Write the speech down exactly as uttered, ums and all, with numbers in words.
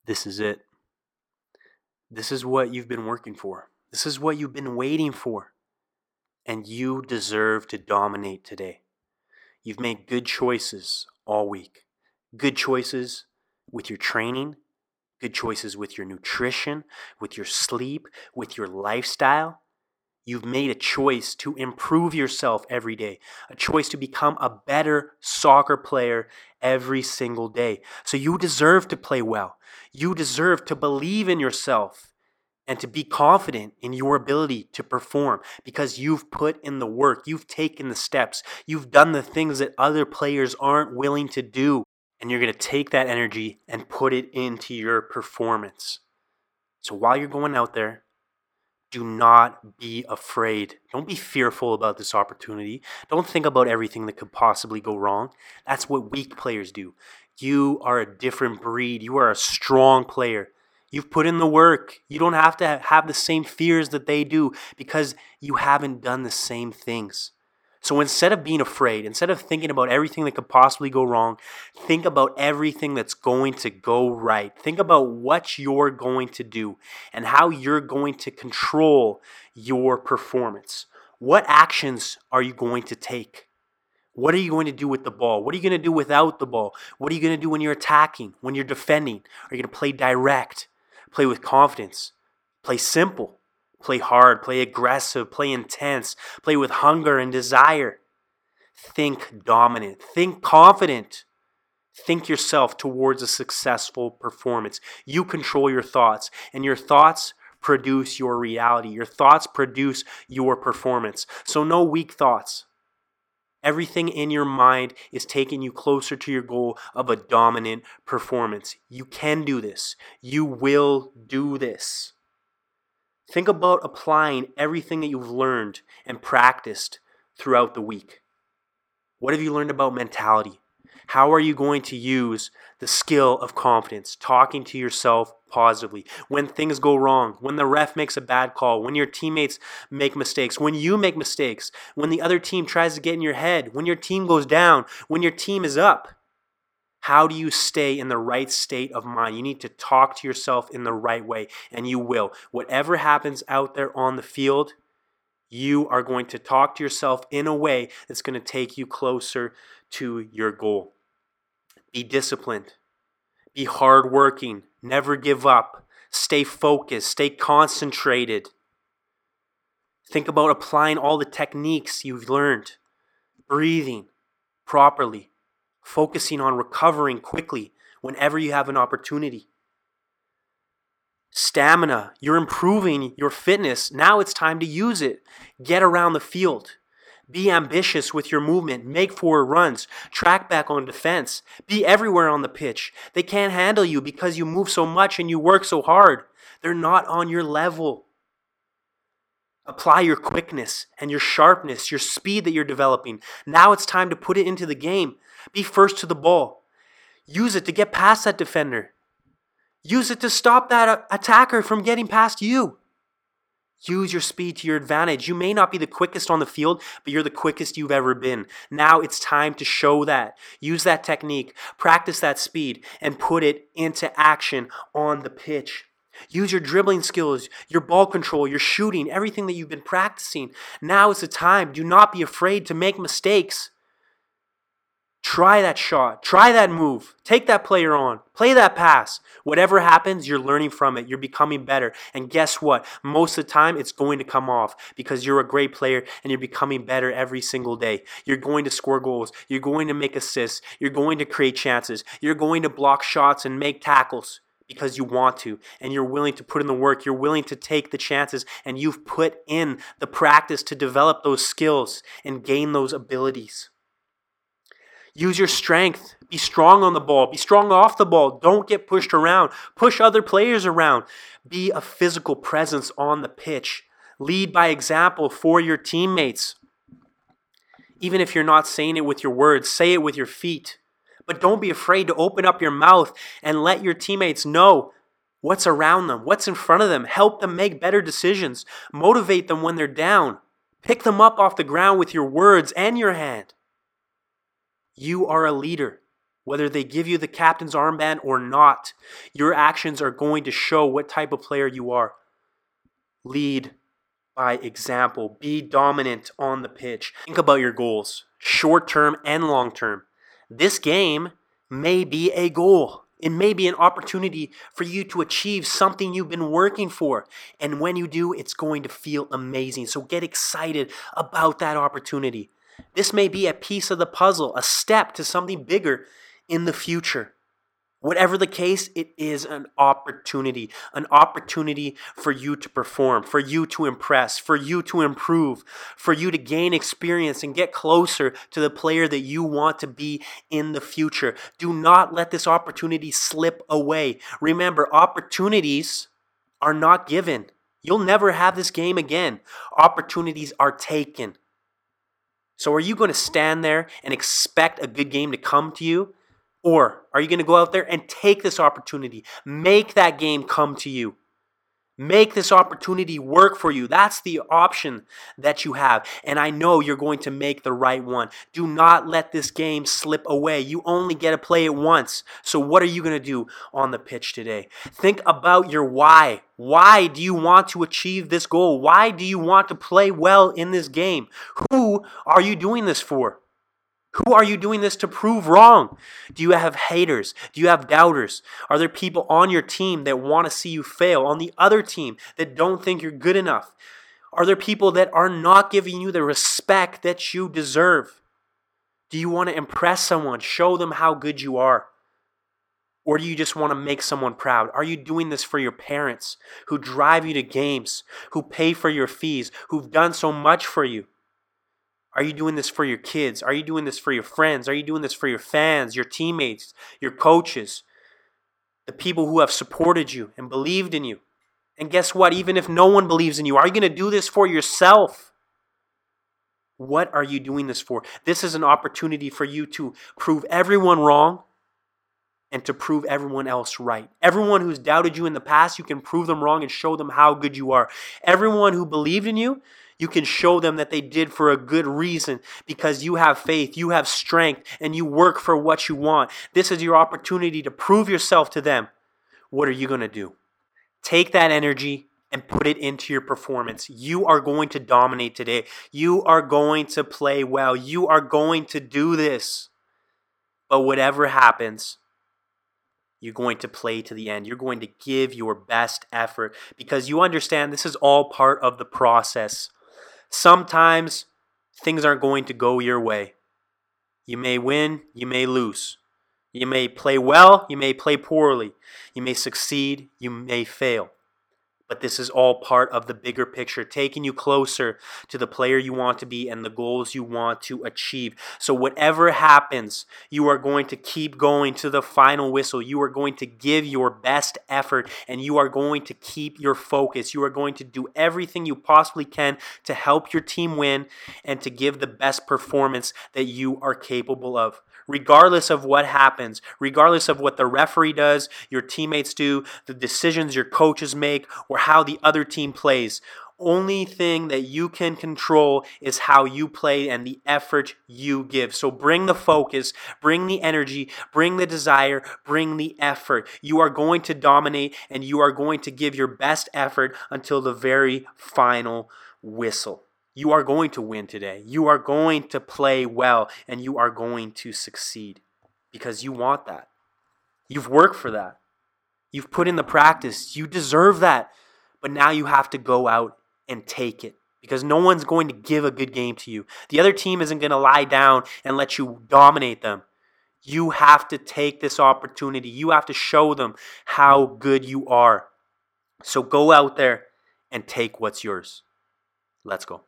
This is it. This is what you've been working for. This is what you've been waiting for. And you deserve to dominate today. You've made good choices all week. Good choices with your training, good choices with your nutrition, with your sleep, with your lifestyle. You've made a choice to improve yourself every day, a choice to become a better soccer player every single day. So you deserve to play well. You deserve to believe in yourself and to be confident in your ability to perform because you've put in the work, you've taken the steps, you've done the things that other players aren't willing to do, and you're going to take that energy and put it into your performance. So while you're going out there, do not be afraid. Don't be fearful about this opportunity. Don't think about everything that could possibly go wrong. That's what weak players do. You are a different breed. You are a strong player. You've put in the work. You don't have to have the same fears that they do because you haven't done the same things. So instead of being afraid, instead of thinking about everything that could possibly go wrong, think about everything that's going to go right. Think about what you're going to do and how you're going to control your performance. What actions are you going to take? What are you going to do with the ball? What are you going to do without the ball? What are you going to do when you're attacking, when you're defending? Are you going to play direct, play with confidence, play simple? Play hard, play aggressive, play intense, play with hunger and desire. Think dominant, think confident. Think yourself towards a successful performance. You control your thoughts, and your thoughts produce your reality. Your thoughts produce your performance. So no weak thoughts. Everything in your mind is taking you closer to your goal of a dominant performance. You can do this. You will do this. Think about applying everything that you've learned and practiced throughout the week. What have you learned about mentality? How are you going to use the skill of confidence, talking to yourself positively? When things go wrong, when the ref makes a bad call, when your teammates make mistakes, when you make mistakes, when the other team tries to get in your head, when your team goes down, when your team is up. How do you stay in the right state of mind? You need to talk to yourself in the right way, and you will. Whatever happens out there on the field, you are going to talk to yourself in a way that's going to take you closer to your goal. Be disciplined. Be hardworking. Never give up. Stay focused. Stay concentrated. Think about applying all the techniques you've learned. Breathing properly. Focusing on recovering quickly whenever you have an opportunity. Stamina, you're improving your fitness. Now it's time to use it. Get around the field. Be ambitious with your movement. Make forward runs. Track back on defense. Be everywhere on the pitch. They can't handle you because you move so much and you work so hard. They're not on your level. Apply your quickness and your sharpness, your speed that you're developing. Now it's time to put it into the game. Be first to the ball. Use it to get past that defender. Use it to stop that attacker from getting past you. Use your speed to your advantage. You may not be the quickest on the field, but you're the quickest you've ever been. Now it's time to show that. Use that technique. Practice that speed and put it into action on the pitch. Use your dribbling skills, your ball control, your shooting, everything that you've been practicing. Now is the time. Do not be afraid to make mistakes. Try that shot. Try that move. Take that player on. Play that pass. Whatever happens, you're learning from it. You're becoming better. And guess what? Most of the time, it's going to come off because you're a great player and you're becoming better every single day. You're going to score goals. You're going to make assists. You're going to create chances. You're going to block shots and make tackles because you want to. And you're willing to put in the work. You're willing to take the chances. And you've put in the practice to develop those skills and gain those abilities. Use your strength. Be strong on the ball. Be strong off the ball. Don't get pushed around. Push other players around. Be a physical presence on the pitch. Lead by example for your teammates. Even if you're not saying it with your words, say it with your feet. But don't be afraid to open up your mouth and let your teammates know what's around them, what's in front of them. Help them make better decisions. Motivate them when they're down. Pick them up off the ground with your words and your hand. You are a leader. Whether they give you the captain's armband or not, your actions are going to show what type of player you are. Lead by example. Be dominant on the pitch. Think about your goals, short-term and long-term. This game may be a goal. It may be an opportunity for you to achieve something you've been working for. And when you do, it's going to feel amazing. So get excited about that opportunity. This may be a piece of the puzzle, a step to something bigger in the future. Whatever the case, it is an opportunity, an opportunity for you to perform, for you to impress, for you to improve, for you to gain experience and get closer to the player that you want to be in the future. Do not let this opportunity slip away. Remember, opportunities are not given. You'll never have this game again. Opportunities are taken. So are you going to stand there and expect a good game to come to you? Or are you going to go out there and take this opportunity? Make that game come to you. Make this opportunity work for you. That's the option that you have. And I know you're going to make the right one. Do not let this game slip away. You only get to play it once. So what are you going to do on the pitch today? Think about your why. Why do you want to achieve this goal? Why do you want to play well in this game? Who are you doing this for? Who are you doing this to prove wrong? Do you have haters? Do you have doubters? Are there people on your team that want to see you fail? On the other team that don't think you're good enough? Are there people that are not giving you the respect that you deserve? Do you want to impress someone? Show them how good you are? Or do you just want to make someone proud? Are you doing this for your parents who drive you to games, who pay for your fees, who've done so much for you? Are you doing this for your kids? Are you doing this for your friends? Are you doing this for your fans, your teammates, your coaches, the people who have supported you and believed in you? And guess what? Even if no one believes in you, are you going to do this for yourself? What are you doing this for? This is an opportunity for you to prove everyone wrong and to prove everyone else right. Everyone who's doubted you in the past, you can prove them wrong and show them how good you are. Everyone who believed in you, you can show them that they did for a good reason because you have faith, you have strength, and you work for what you want. This is your opportunity to prove yourself to them. What are you going to do? Take that energy and put it into your performance. You are going to dominate today. You are going to play well. You are going to do this. But whatever happens, you're going to play to the end. You're going to give your best effort because you understand this is all part of the process. Sometimes things aren't going to go your way. You may win, you may lose. You may play well, you may play poorly. You may succeed, you may fail. But this is all part of the bigger picture, taking you closer to the player you want to be and the goals you want to achieve. So whatever happens, you are going to keep going to the final whistle. You are going to give your best effort and you are going to keep your focus. You are going to do everything you possibly can to help your team win and to give the best performance that you are capable of. Regardless of what happens, regardless of what the referee does, your teammates do, the decisions your coaches make, or how the other team plays, only thing that you can control is how you play and the effort you give. So bring the focus, bring the energy, bring the desire, bring the effort. You are going to dominate and you are going to give your best effort until the very final whistle. You are going to win today. You are going to play well and you are going to succeed because you want that. You've worked for that. You've put in the practice. You deserve that. But now you have to go out and take it because no one's going to give a good game to you. The other team isn't going to lie down and let you dominate them. You have to take this opportunity. You have to show them how good you are. So go out there and take what's yours. Let's go.